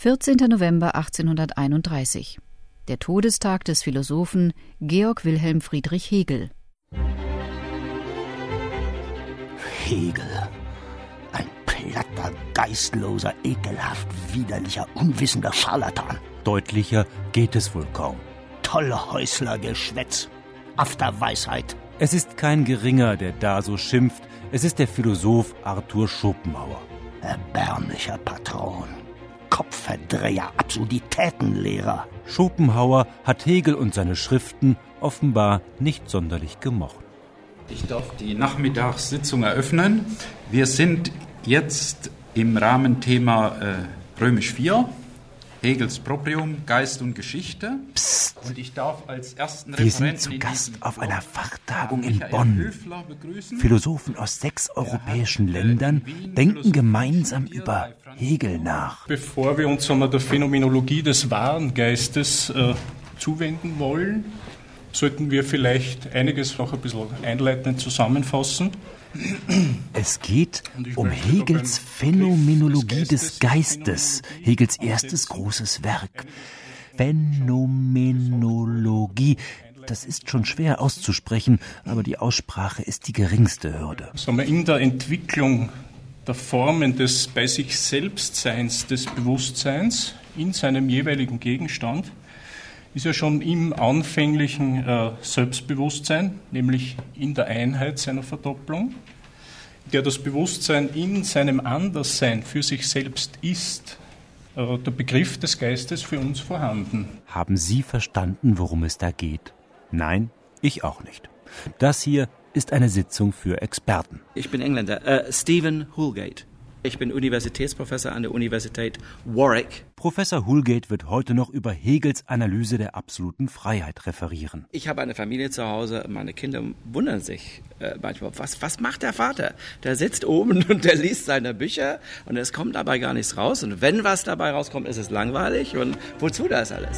14. November 1831. Der Todestag des Philosophen Georg Wilhelm Friedrich Hegel. Hegel. Ein platter, geistloser, ekelhaft, widerlicher, unwissender Scharlatan. Deutlicher geht es wohl kaum. Tolle Häuslergeschwätz. Afterweisheit. Es ist kein Geringer, der da so schimpft. Es ist der Philosoph Arthur Schopenhauer. Erbärmlicher Patron. Kopfverdreher, Absurditätenlehrer. Schopenhauer hat Hegel und seine Schriften offenbar nicht sonderlich gemocht. Ich darf die Nachmittagssitzung eröffnen. Wir sind jetzt im Rahmenthema Römisch 4, Hegels Proprium, Geist und Geschichte. Psst. Und ich darf als ersten Wir Referenten sind zu Gast auf einer Fachtagung Herrn in Michael Bonn. Höfler begrüßen. Philosophen aus 6 europäischen Ländern denken gemeinsam über Hegel nach. Bevor wir uns der Phänomenologie des wahren Geistes zuwenden wollen, sollten wir vielleicht einiges noch ein bisschen einleitend zusammenfassen. Es geht um Hegels Phänomenologie des Geistes, Hegels erstes großes Werk. Phänomenologie, das ist schon schwer auszusprechen, aber die Aussprache ist die geringste Hürde. In der Entwicklung der Formen des bei sich Selbstseins, des Bewusstseins in seinem jeweiligen Gegenstand, ist ja schon im anfänglichen Selbstbewusstsein, nämlich in der Einheit seiner Verdopplung, der das Bewusstsein in seinem Anderssein für sich selbst ist, der Begriff des Geistes für uns vorhanden. Haben Sie verstanden, worum es da geht? Nein, ich auch nicht. Das hier ist eine Sitzung für Experten. Ich bin Engländer, Stephen Houlgate. Ich bin Universitätsprofessor an der Universität Warwick. Professor Houlgate wird heute noch über Hegels Analyse der absoluten Freiheit referieren. Ich habe eine Familie zu Hause. Meine Kinder wundern sich manchmal, was macht der Vater? Der sitzt oben und der liest seine Bücher und es kommt dabei gar nichts raus. Und wenn was dabei rauskommt, ist es langweilig. Und wozu das alles?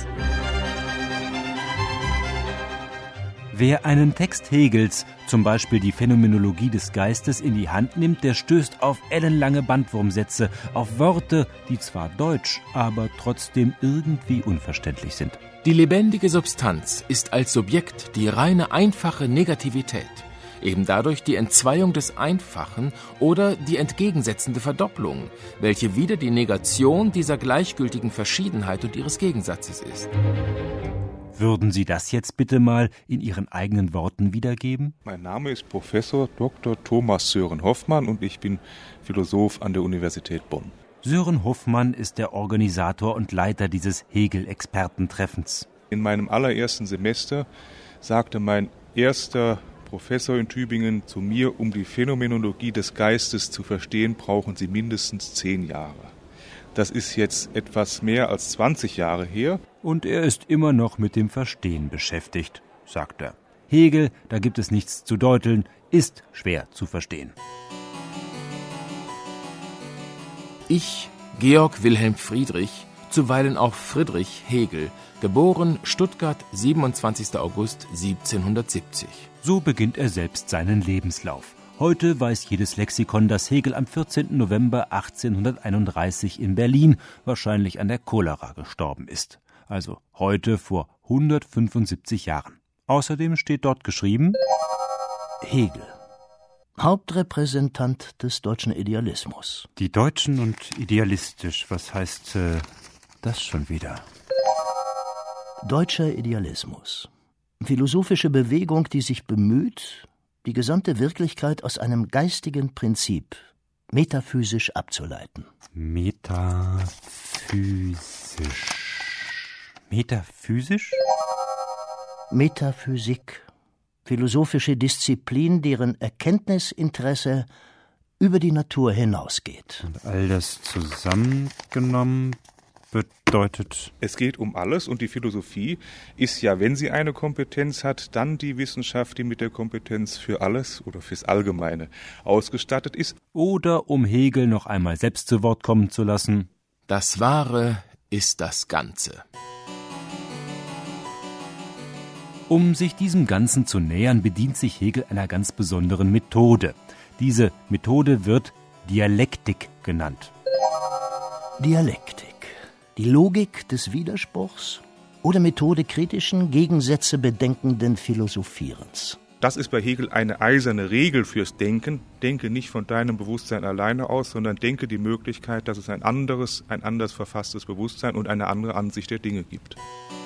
Wer einen Text Hegels, zum Beispiel die Phänomenologie des Geistes, in die Hand nimmt, der stößt auf ellenlange Bandwurmsätze, auf Worte, die zwar deutsch, aber trotzdem irgendwie unverständlich sind. Die lebendige Substanz ist als Subjekt die reine einfache Negativität, eben dadurch die Entzweiung des Einfachen oder die entgegensetzende Verdopplung, welche wieder die Negation dieser gleichgültigen Verschiedenheit und ihres Gegensatzes ist. Würden Sie das jetzt bitte mal in Ihren eigenen Worten wiedergeben? Mein Name ist Professor Dr. Thomas Sören Hoffmann und ich bin Philosoph an der Universität Bonn. Sören Hoffmann ist der Organisator und Leiter dieses Hegel-Expertentreffens. In meinem allerersten Semester sagte mein erster Professor in Tübingen zu mir, um die Phänomenologie des Geistes zu verstehen, brauchen Sie mindestens 10 Jahre. Das ist jetzt etwas mehr als 20 Jahre her. Und er ist immer noch mit dem Verstehen beschäftigt, sagt er. Hegel, da gibt es nichts zu deuteln, ist schwer zu verstehen. Ich, Georg Wilhelm Friedrich, zuweilen auch Friedrich Hegel, geboren Stuttgart, 27. August 1770. So beginnt er selbst seinen Lebenslauf. Heute weiß jedes Lexikon, dass Hegel am 14. November 1831 in Berlin wahrscheinlich an der Cholera gestorben ist. Also heute vor 175 Jahren. Außerdem steht dort geschrieben: Hegel, Hauptrepräsentant des deutschen Idealismus. Die Deutschen und idealistisch, was heißt das schon wieder? Deutscher Idealismus. Philosophische Bewegung, die sich bemüht, die gesamte Wirklichkeit aus einem geistigen Prinzip metaphysisch abzuleiten. Metaphysisch. Metaphysisch? Metaphysik. Philosophische Disziplin, deren Erkenntnisinteresse über die Natur hinausgeht. Und all das zusammengenommen bedeutet... Es geht um alles und die Philosophie ist ja, wenn sie eine Kompetenz hat, dann die Wissenschaft, die mit der Kompetenz für alles oder fürs Allgemeine ausgestattet ist. Oder, um Hegel noch einmal selbst zu Wort kommen zu lassen: Das Wahre ist das Ganze. Um sich diesem Ganzen zu nähern, bedient sich Hegel einer ganz besonderen Methode. Diese Methode wird Dialektik genannt. Dialektik. Die Logik des Widerspruchs oder Methode kritischen, Gegensätze bedenkenden Philosophierens. Das ist bei Hegel eine eiserne Regel fürs Denken. Denke nicht von deinem Bewusstsein alleine aus, sondern denke die Möglichkeit, dass es ein anders verfasstes Bewusstsein und eine andere Ansicht der Dinge gibt.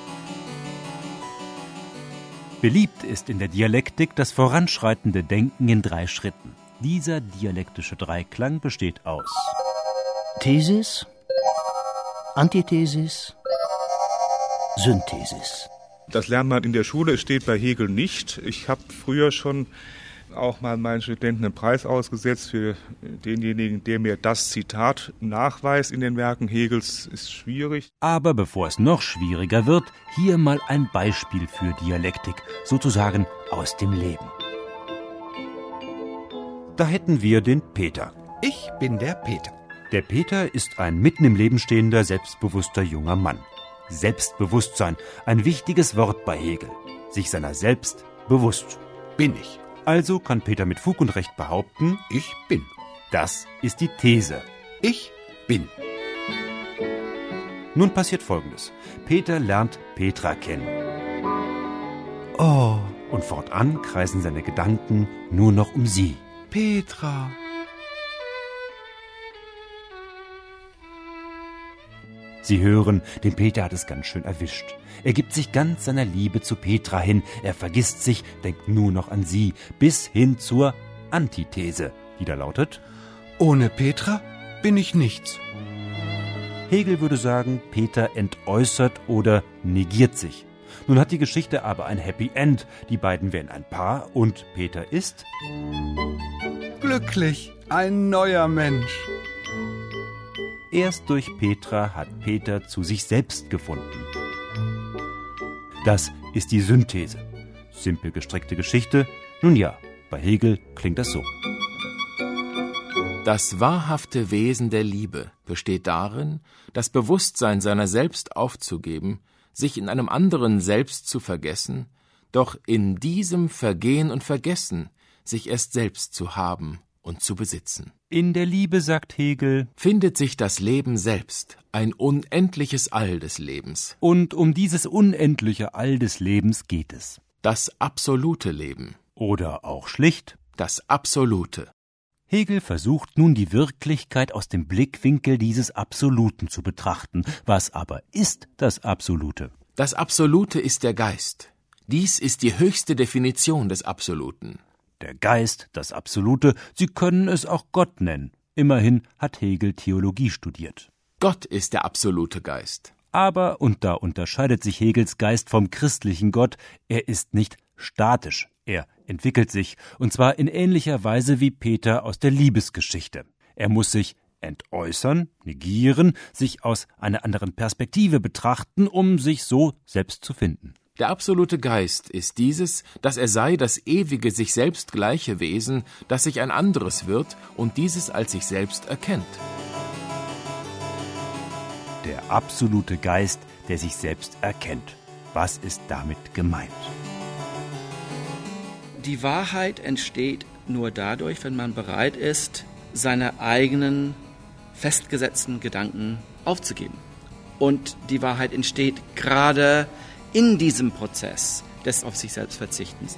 Beliebt ist in der Dialektik das voranschreitende Denken in 3 Schritten. Dieser dialektische Dreiklang besteht aus Thesis, Antithesis, Synthesis. Das lernt man in der Schule, es steht bei Hegel nicht. Ich habe früher schon auch mal meinen Studenten einen Preis ausgesetzt für denjenigen, der mir das Zitat nachweist in den Werken Hegels. Ist schwierig. Aber bevor es noch schwieriger wird, hier mal ein Beispiel für Dialektik, sozusagen aus dem Leben. Da hätten wir den Peter. Ich bin der Peter. Der Peter ist ein mitten im Leben stehender, selbstbewusster junger Mann. Selbstbewusstsein, ein wichtiges Wort bei Hegel. Sich seiner selbst bewusst. Bin ich. Also kann Peter mit Fug und Recht behaupten, Ich bin. das ist die These. Ich bin. Nun passiert Folgendes. Peter lernt Petra kennen. Oh, Und fortan kreisen seine Gedanken nur noch um sie. Petra. Sie hören, den Peter hat es ganz schön erwischt. Er gibt sich ganz seiner Liebe zu Petra hin. Er vergisst sich, denkt nur noch an sie, bis hin zur Antithese, die da lautet: Ohne Petra bin ich nichts. Hegel würde sagen, Peter entäußert oder negiert sich. Nun hat die Geschichte aber ein Happy End. Die beiden werden ein Paar und Peter ist Glücklich, ein neuer Mensch. erst durch Petra hat Peter zu sich selbst gefunden. Das ist die Synthese. Simpel gestrickte Geschichte. Nun ja, bei Hegel klingt das so. Das wahrhafte Wesen der Liebe besteht darin, das Bewusstsein seiner selbst aufzugeben, sich in einem anderen Selbst zu vergessen, doch in diesem Vergehen und Vergessen sich erst selbst zu haben und zu besitzen. In der Liebe, sagt Hegel, Findet sich das Leben selbst, ein unendliches All des Lebens, und um dieses unendliche All des Lebens geht es. das absolute Leben, Oder auch schlicht. das Absolute. Hegel versucht nun die Wirklichkeit aus dem Blickwinkel dieses Absoluten zu betrachten. Was aber ist das Absolute? Das Absolute ist der Geist. Dies ist die höchste Definition des Absoluten. Der Geist, das Absolute, Sie können es auch Gott nennen. Immerhin hat Hegel Theologie studiert. Gott ist der absolute Geist. Aber, und da unterscheidet sich Hegels Geist vom christlichen Gott, er ist nicht statisch, er entwickelt sich, und zwar in ähnlicher Weise wie Peter aus der Liebesgeschichte. Er muss sich entäußern, negieren, sich aus einer anderen Perspektive betrachten, um sich so selbst zu finden. Der absolute Geist ist dieses, dass er sei das ewige sich selbst gleiche Wesen, das sich ein anderes wird und dieses als sich selbst erkennt. Der absolute Geist, der sich selbst erkennt. Was ist damit gemeint? Die Wahrheit entsteht nur dadurch, wenn man bereit ist, seine eigenen festgesetzten Gedanken aufzugeben. Und die Wahrheit entsteht gerade in diesem Prozess des auf sich selbst Verzichtens.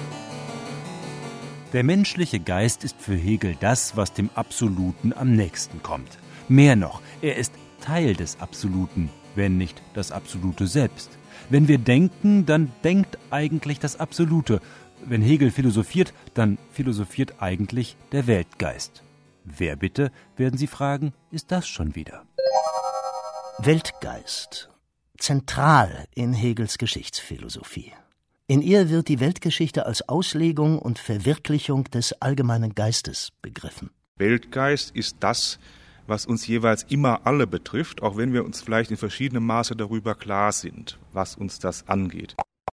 Der menschliche Geist ist für Hegel das, was dem Absoluten am nächsten kommt. Mehr noch, er ist Teil des Absoluten, wenn nicht das Absolute selbst. Wenn wir denken, dann denkt eigentlich das Absolute. Wenn Hegel philosophiert, dann philosophiert eigentlich der Weltgeist. Wer bitte, werden Sie fragen, ist das schon wieder? Weltgeist. Zentral in Hegels Geschichtsphilosophie. In ihr wird die Weltgeschichte als Auslegung und Verwirklichung des allgemeinen Geistes begriffen. Weltgeist ist das, was uns jeweils immer alle betrifft, auch wenn wir uns vielleicht in verschiedenem Maße darüber klar sind, was uns das angeht.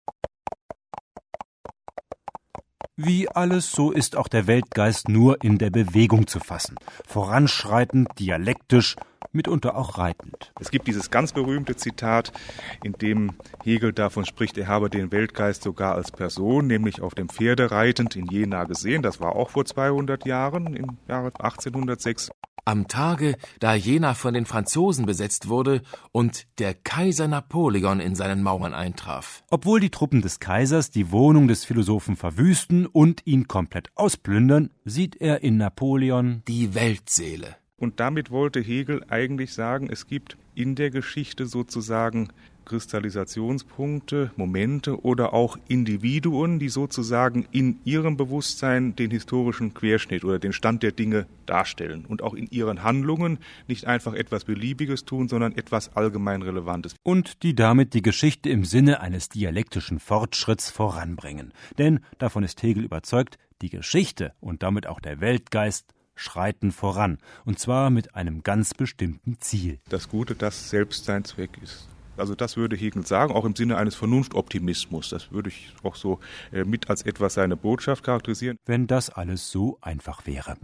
Wie alles, so ist auch der Weltgeist nur in der Bewegung zu fassen. Voranschreitend, dialektisch, mitunter auch reitend. Es gibt dieses ganz berühmte Zitat, in dem Hegel davon spricht, er habe den Weltgeist sogar als Person, nämlich auf dem Pferde reitend, in Jena gesehen. Das war auch vor 200 Jahren, im Jahre 1806. Am Tage, da Jena von den Franzosen besetzt wurde und der Kaiser Napoleon in seinen Mauern eintraf. Obwohl die Truppen des Kaisers die Wohnung des Philosophen verwüsten und ihn komplett ausplündern, sieht er in Napoleon die Weltseele. Und damit wollte Hegel eigentlich sagen, es gibt in der Geschichte sozusagen Kristallisationspunkte, Momente oder auch Individuen, die sozusagen in ihrem Bewusstsein den historischen Querschnitt oder den Stand der Dinge darstellen und auch in ihren Handlungen nicht einfach etwas Beliebiges tun, sondern etwas allgemein Relevantes. Und die damit die Geschichte im Sinne eines dialektischen Fortschritts voranbringen. Denn, davon ist Hegel überzeugt, die Geschichte und damit auch der Weltgeist schreiten voran, und zwar mit einem ganz bestimmten Ziel. Das Gute, das selbst sein Zweck ist. Also das würde Hegel sagen, auch im Sinne eines Vernunftoptimismus. Das würde ich auch so mit als etwas seine Botschaft charakterisieren. Wenn das alles so einfach wäre.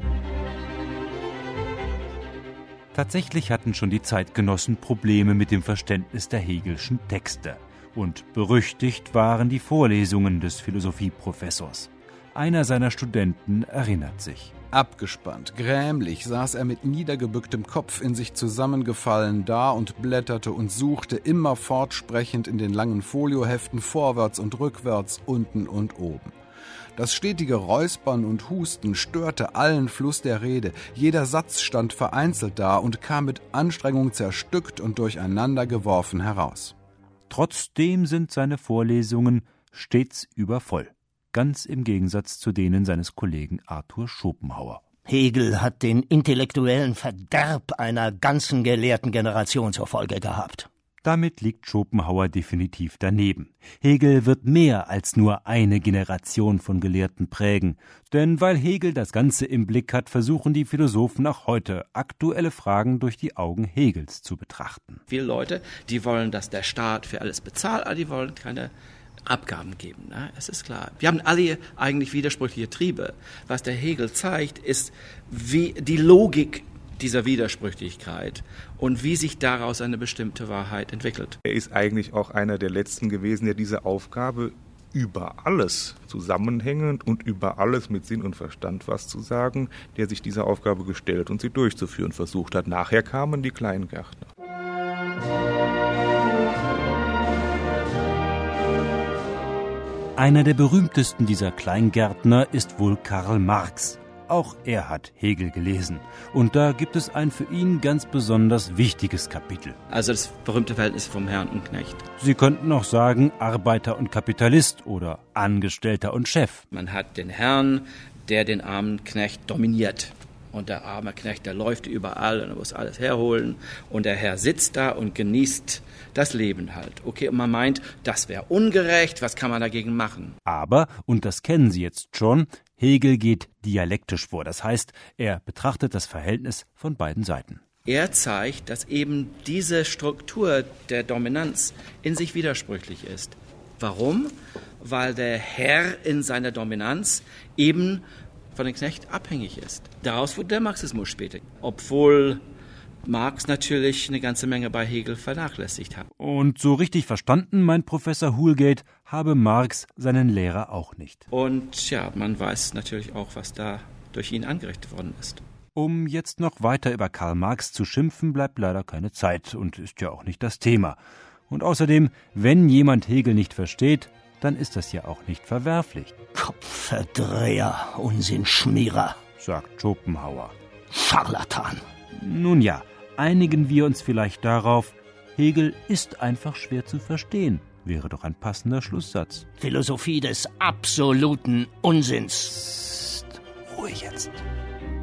Tatsächlich hatten schon die Zeitgenossen Probleme mit dem Verständnis der Hegelschen Texte. Und berüchtigt waren die Vorlesungen des Philosophieprofessors. Einer seiner Studenten erinnert sich. Abgespannt, grämlich saß er mit niedergebücktem Kopf in sich zusammengefallen da und blätterte und suchte, immer fortsprechend in den langen Folioheften vorwärts und rückwärts, unten und oben. Das stetige Räuspern und Husten störte allen Fluss der Rede. Jeder Satz stand vereinzelt da und kam mit Anstrengung zerstückt und durcheinander geworfen heraus. Trotzdem sind seine Vorlesungen stets übervoll. Ganz im Gegensatz zu denen seines Kollegen Arthur Schopenhauer. Hegel hat den intellektuellen Verderb einer ganzen gelehrten Generation zur Folge gehabt. Damit liegt Schopenhauer definitiv daneben. Hegel wird mehr als nur eine Generation von Gelehrten prägen. Denn weil Hegel das Ganze im Blick hat, versuchen die Philosophen auch heute, aktuelle Fragen durch die Augen Hegels zu betrachten. Viele Leute, die wollen, dass der Staat für alles bezahlt, aber die wollen keine Abgaben geben, ne? Es ist klar. Wir haben alle eigentlich widersprüchliche Triebe. Was der Hegel zeigt, ist wie die Logik dieser Widersprüchlichkeit und wie sich daraus eine bestimmte Wahrheit entwickelt. Er ist eigentlich auch einer der Letzten gewesen, der diese Aufgabe über alles zusammenhängend und über alles mit Sinn und Verstand was zu sagen, der sich dieser Aufgabe gestellt und sie durchzuführen versucht hat. Nachher kamen die Kleingärtner. Einer der berühmtesten dieser Kleingärtner ist wohl Karl Marx. Auch er hat Hegel gelesen. Und da gibt es ein für ihn ganz besonders wichtiges Kapitel. Also das berühmte Verhältnis vom Herrn und Knecht. Sie könnten auch sagen Arbeiter und Kapitalist oder Angestellter und Chef. Man hat den Herrn, der den armen Knecht dominiert. Und der arme Knecht, der läuft überall und er muss alles herholen. Und der Herr sitzt da und genießt das Leben halt. Okay, und man meint, das wäre ungerecht, was kann man dagegen machen? Aber, und das kennen Sie jetzt schon, Hegel geht dialektisch vor. Das heißt, er betrachtet das Verhältnis von beiden Seiten. Er zeigt, dass eben diese Struktur der Dominanz in sich widersprüchlich ist. Warum? Weil der Herr in seiner Dominanz eben von dem Knecht abhängig ist. Daraus wurde der Marxismus später, obwohl Marx natürlich eine ganze Menge bei Hegel vernachlässigt hat. Und so richtig verstanden, meint Professor Houlgate, habe Marx seinen Lehrer auch nicht. Und ja, man weiß natürlich auch, was da durch ihn angerichtet worden ist. Um jetzt noch weiter über Karl Marx zu schimpfen, bleibt leider keine Zeit und ist ja auch nicht das Thema. Und außerdem, wenn jemand Hegel nicht versteht, dann ist das ja auch nicht verwerflich. Kopfverdreher, Unsinnschmierer, sagt Schopenhauer. Scharlatan. Nun ja, einigen wir uns vielleicht darauf, Hegel ist einfach schwer zu verstehen. Wäre doch ein passender Schlusssatz. Philosophie des absoluten Unsinns. Psst, ruhig jetzt.